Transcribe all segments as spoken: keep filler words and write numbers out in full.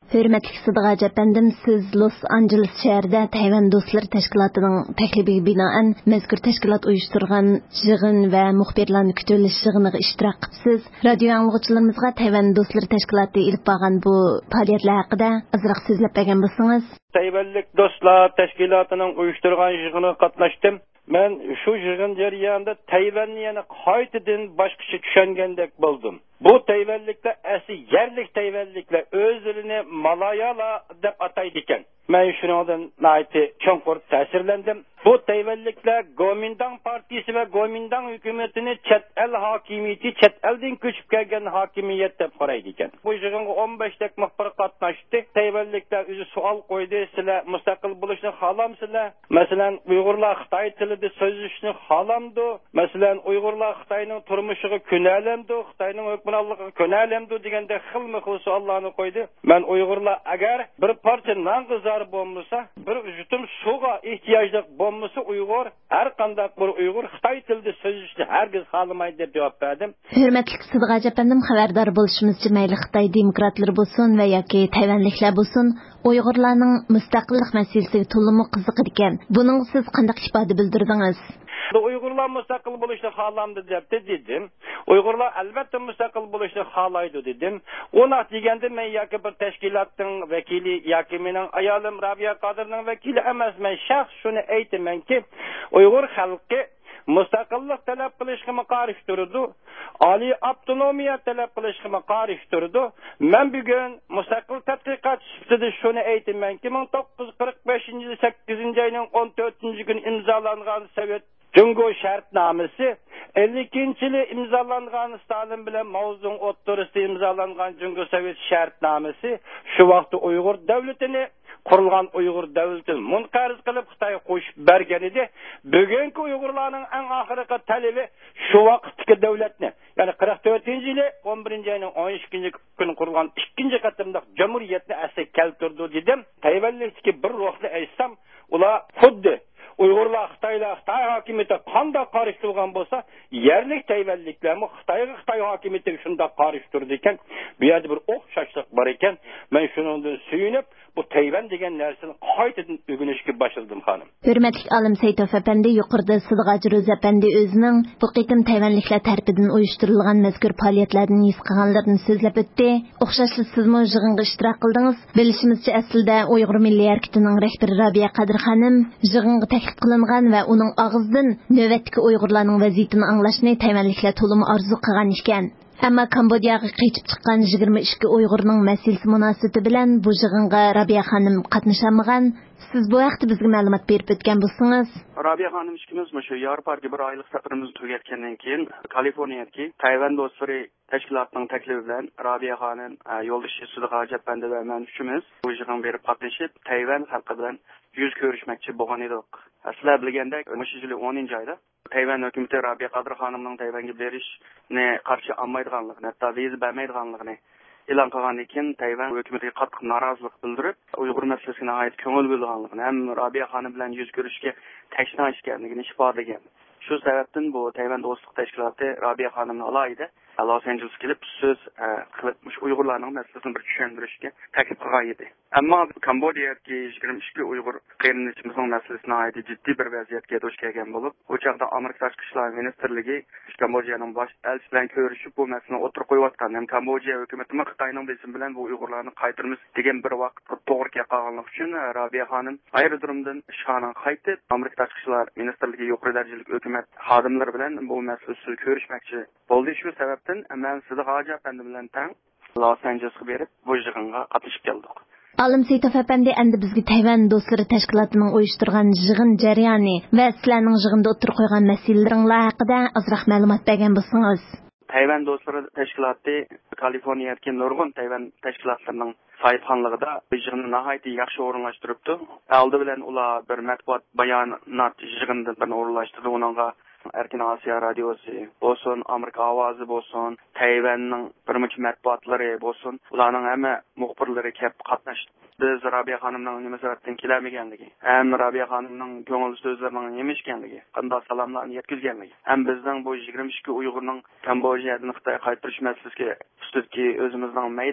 Hürmetlik Sıdığa Cependim, siz Los Angeles şəhərdə Tayvan Dostları Təşkilatının təklibiga binaən məzkur təşkilat uyuşturğan yığın və muxbirlarni kütüliş yığınıga iştirak qıpsız. Radio anlıqçılarımızga Tayvan Dostları Təşkilatı ilib bağan bu fəaliyyətlər haqida azraq sözləp bəgən bolsanız. Tayvanlik Dostlar Təşkilatının uyuşturğan yığınıga qatnaşdım. Men şu yığın jarayonida Tayvanni yana qaytadan boshqacha tushungandek bo'ldim. Bu Tayvanliklar asli yerlik Tayvanliklar o'zlarini Malayala deb ataydi ekan. Men shuningdan nayti chonqur ta'sirlandim. Bu Tayvanliklar Kuomintang partiyasi va Kuomintang hukumatini chet el hokimiyati, chet eldan ko'chib kelgan hokimiyat deb qaraydi ekan. Bu yig'inga o'n besh dak muxbir qatnashdi. Tayvanliklar o'zi savol qo'ydi, sizlar mustaqil bo'lishni xohlamsizlar? Masalan, Uyg'urlar Xitoy tilida so'zlashni xohlamdi. Masalan, Uyg'urlar Xitoyning turmushiga ko'nalamdi, Xitoyning hukmronligiga ko'nalamdi deganda xilma-xil savollarni qo'ydi. Men Uyg'urlar agar bir parcha nonga zor bo'lmasa, bir jutum suvga ehtiyojli bo'lmasa, Uyg'ur har qanday bir Uyg'ur Xitoy tilida so'zlashni hargiz xohlamaydi deb javob berdim. Hurmatli Sıdığa Cependim, xabardor bo'lishimizcha mayli Xitoy demokratlar bo'lsin va yoki Tayvanliklar bo'lsin, Uyg'urlarning mustaqillik masalasiga to'liq qiziqar ekan. Buning siz qanday ifoda bildirdingiz? Uyg'urlar mustaqil bo'lishni xohlamdi deb dedim. Uyg'urlar albatta mustaqil bo'lishni xohlaydi dedim. Ona deganda men yoki bir tashkilotning vakili yoki mening ayolim Rabiya Qodirning vakili emasman. Shaxs shuni aytamanki, Uyg'ur xalqi mustaqillik talab qilishga qarshi turdi. Oliy avtonomiya talab qilishga qarshi turdi. Men bugun mustaqil tadqiqot sifatida shuni aytamanki, ming to'qqiz yuz qirq beshinchi yil sakkizinchi oyning o'n to'rtinchi kuni imzolangan Sovet Jungo shartnomasi ellik ikkinchi yili imzolangan Stalin bilan Mao'zedong o'rtasida imzolangan Jungo Sovet shartnomasi shu vaqtda Uyg'ur davlatini qurilgan Uyg'ur davlatini munqariz qilib Xitoyga qo'shib bergan edi. Bugungi Uyg'urlarning eng oxirgi talabi shu vaqtdagi davlatni, ya'ni qirq to'rtinchi yili o'n birinchi oyning o'n ikkinchi kuni qurilgan ikkinchi qatimliq jamhuriyatni asli keltirdi dedim. Tayvanlikdagi bir ruhni aytsam, ular xuddi Uyg'urlar Xitoylar Xitoy hokimiyatiga qanday qarshi turgan bo'lsa, yerlik Tayvanliklarmi Xitoyga Xitoy hokimiyatiga shunday qarshi turdi ekan. Bu yerda bir o'xshashlik bor ekan. Men shuningdan suyunib, bu Tayvan degan narsani qaytadan o'rganishga boshladim xonim. Hurmatli Alim Saytov apandi, yuqorida Sıdığa Ciruz apandi o'zining bu qitim Tayvanliklar tarafidan uyushtirilgan mazkur faoliyatlarni his qilganlarini so'zlab o'tdi. O'xshashli sizmi yig'inga ishtirok qildingiz. Bilishimizcha aslida Uyg'ur milliy harakatining rahbari Rabiya Qodir xonim yig'inga taklif qilingan va uning og'zidan navbatdagi Uyg'urlarning vaziyatini anglashni Tayvanliklar to'liq orzu qilgan ekan. Ammo Kambodiyaga qaytib chiqqan yigirma ikki Uyg'urning masalasi munosabati bilan bu yig'inga Rabiya xonim qatnashamag'an. Siz bu haqda bizga ma'lumot berib o'tgan bo'lsangiz. Rabiya xonim ikimiz shu Yevropaga bir oylik safarimizni tugatgandan keyin Kaliforniyadagi Tayvan Dostlari Təşkilatının təklifi bilan Rabiya xonim, yo'ldoshi Sıdığa Cependim va men uchimiz bu yig'inga berib qatnashib, Tayvan xalqi bilan yuz ko'rishmoqchi bo'lgan edik. Sizlar bilgandek, o'sha yil o'ninchi oyda Tayvan hukumati Rabiya Qodir xonimning Tayvanga berishni qarshi olmaydiganligini, hatto viza bermaydiganligini e'lon qilgandan keyin Tayvan hukumatiga qattiq norozilik bildirib, Uyg'ur masalasiga oid ko'ngil bo'lganligini, ham Rabiya xonim bilan yuz ko'rishga tashnash ekanligini ifodalagan. Shu sababdan bu Tayvan Dostluk Təşkilatı Rabiya xonimni alayida Los Angelesga kelib so'z qilib, Uyg'urlarning masalasini bir tushuntirishga taklif qilgan edi. Ammo Kambodiyadagi yigirma ikki Uyg'ur qarindoshimizning masalasini oid jiddiy bir vaziyatga duch kelgan bo'lib, u chaqda Amerika Tashqi ishlar ministrligi Kambodiyaning bosh elchisi bilan ko'rishib bu masalani o'tirib qo'yayotgan. Ham Kambodiya hukumati Xitoyning bilim bilan bu Uyg'urlarni qaytaramiz degan bir vaqtga to'g'ri kelganligi uchun Rabiya xonim aerodromdan ishxonaga qaytib, Amerika Tashqi ishlar ministrligi yuqori darajali hukumat xodimlari bilan bu masalani ko'rishmoqchi bo'ldi. Shu sababdan men Sıdığa Cependim bilan tang Los Angelesga berib bu yig'inga qatnashib keldik. Alim Saytov apandi, endi bizga Tayvan Dostlari Təşkilatıning uyushtirgan yig'in jarayoni va sizlarning yig'inda o'tirib qo'ygan masalalaringlar haqida ozroq ma'lumot bergan bo'lsangiz. Tayvan Dostlari Təşkilatı Kaliforniyadagi nurg'un Tayvan tashkilotlarining saytxonligida yig'inni nihoyatda yaxshi o'rinlashtiribdi. Aldi bilan ular bir matbuot bayonot yig'inida bir o'rinlashtirdi. Uningga Erkin Asiya radiosi bo'lsin, Amerika ovozi bo'lsin, Tayvanning bir necha matbuotlari bo'lsin, ularning hamma muxbirlari kelib qatnashdi. Biz Rabiya xonimning nima sababdan kelmaganligi, ham Rabiya xonimning ko'ngil so'zlarining nima ekanligi, qanday salomlarni yetkazganligi, ham bizning bu yigirma ikki Uyg'urning Kambodiyadan Xitoyga qaytarish masalasiga ustidagi o'zimizning maydoni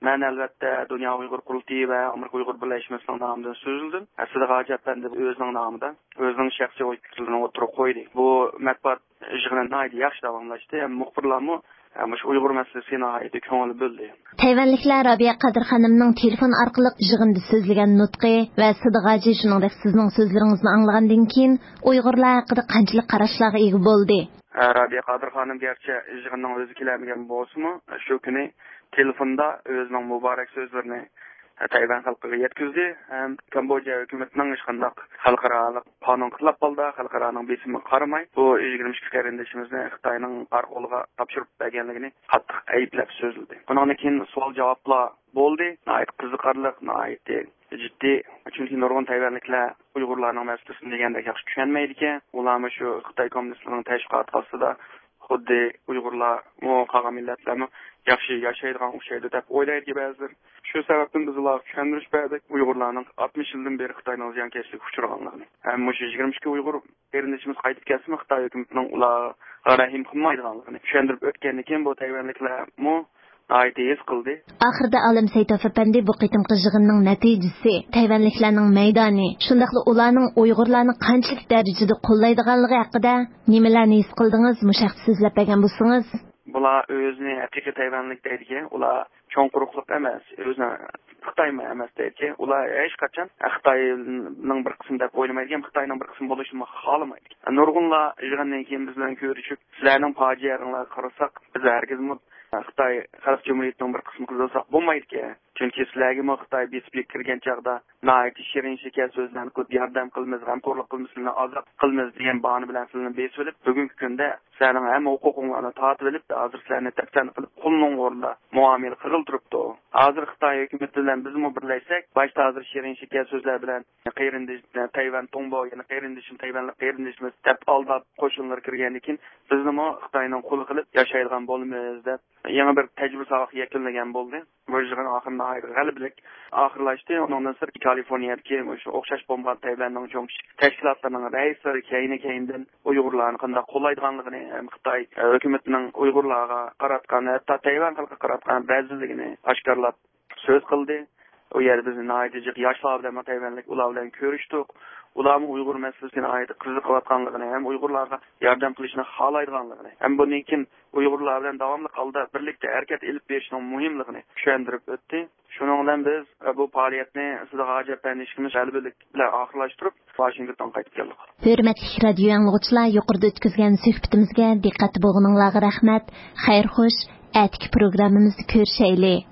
Men albatta Dünya Uyghur Qurultayı ve Amerika Uyghur Birleşmesi'nin namından sözüldüm. Sıdık Hacep Efendi özünün namında, özünün şahsi oy fikirlerini oturup koydu. Bu matbuat yığınına ait yaxşı davamlaştı. Hem muhbirlarımı Ama Uyghur meselesine ait köngül böldi. Tayvanliklar Rabiya Qadir xanımның telefon orqali yig'inda so'zlagan nutqi va Sidigaji shuningdek sizning so'zlaringizni anglagandan keyin Uyg'urlar haqida qanchalik qarashlarga ega bo'ldi? Rabiya Qadir xanım gerçi yig'inning o'zi kelmagan bo'lsa-mu, shu kuni telefonda o'zining muborak so'zlarini Tayvan xalqiga yetkizdi. Hem Kamboja hukumatining hech qanday xalqaro qonun qilib qoldi, xalqaroning besimiga qaramay, bu yigirma ikki qarindishimizni Xitoyning qo'liga topshirib berganligini qattiq ayblab so'zladi. Bundan keyin savol javoblar bo'ldi. Nayt qiziqarli, nayt jiddiy. Chunki nurg'un tayvanliklar Uyg'urlarning masalasini degandek yaxshi tushunmaydi ekan. Ularmi shu Xitoy kommunistlarining tashviqoti ostida xuddi Uyg'urlar va qolgan millatlarni yaxshi yashaydigan o'xshaydi deb o'ylaydi ba'zilar. Shu sababdan biz ularga tushundirish berdik. Uyg'urlarning oltmish yildan beri Xitoyning ziyonkashlik uchraganligini. Ham shu yigirma ikki Uyg'ur erinishimiz qaytib kelsa, Xitoy hukumatining ularga rahim qilmaydiganligini tushuntirib o'tgandan keyin bu tayvanliklar mu aytiz qildi. Oxirida Alim Saytov Efendi bu qitimqi yig'inning natijasi, tayvanliklarning maydoni, shundaqla ularning Uyg'urlarni qanchalik darajada qo'llaydiganligi haqida nimalarni his qildingiz? Mushax so'zlab bergan bo'lsangiz. Bular o'zini haqiqiy tayvanlik deydi, ular cho'ng quruqlik emas, o'zini Xitoymi emas deydi. Ular hech qachon Xitoyning bir qismi deb o'ylamaydigan, Xitoyning bir qismi bo'lishini xohlamaydi. Nurg'unlar yig'indan keyin biz bilan ko'rishib, sizlarning fojialaringlarga qarasak, biz hargiz Xitoy Xalq Cumhuriyatining bir qismi qilsak bo'lmaydi. Chunki sizlarga Xitoy besibga kirgan chaqda nayt shirin shekar so'zlarni qilib yordam qilamiz, g'amxo'rlik qilmaslikni azab qilamiz degan bahona bilan sizlarni besib, bugungi kunda sizlarning hamma huquqinglarni tortib olib, hozir sizlarni taqsan qilib qulning o'rnida muomala qilib turibdi. Hozir Xitoy hukumati bilan bizmi birlashsak, boshda hozir shirin shekar so'zlar bilan qayrindish Tayvan Tongbo, ya'ni qayrindishim Tayvanlik qayrindishimiz deb aldab qo'shinlar kirgandan keyin bizni Xitoyning quli qilib yashaydigan bo'lamiz deb yangi bir tajriba sahibi yakunlagan bo'ldi. Bu yig'in oxirida g'alabalik oxirlashdi. Undan so'ng Kaliforniyadagi o'sha o'xshash bo'lgan Tayvanning cho'ng tashkilotlarining raislari keyini-keyindan Uyg'urlarni qanday qo'llaydiganligini, Xitoy hukumatining Uyg'urlarga qaratgan, hatto Tayvan xalqiga qaratgan ba'ziligini oshkorlab so'z qildi. O yer bizni naytijiq yoshlar bilan Tayvanlik ular bilan ko'rishdik. Ularning Uyg'ur masalasini aytib qiziqayotganligini, ham Uyg'urlarga yordam qilishni xohlaydiganligini, ham bundan keyin Uyg'urlar bilan davomli holda birlikda harakat olib berishning muhimligini tushuntirib o'tdi. Shuning bilan biz bu faoliyatni sizga Hacep Efendimiz g'alabalik bilan oxirlashtirib, Washingtonga qaytib keldik. Hurmatli radio anglovchilar, yuqorida o'tkazgan suhbatimizga diqqat bo'lganingizga rahmat. Xayr xo'sh, atki programmamizni ko'rishaylik.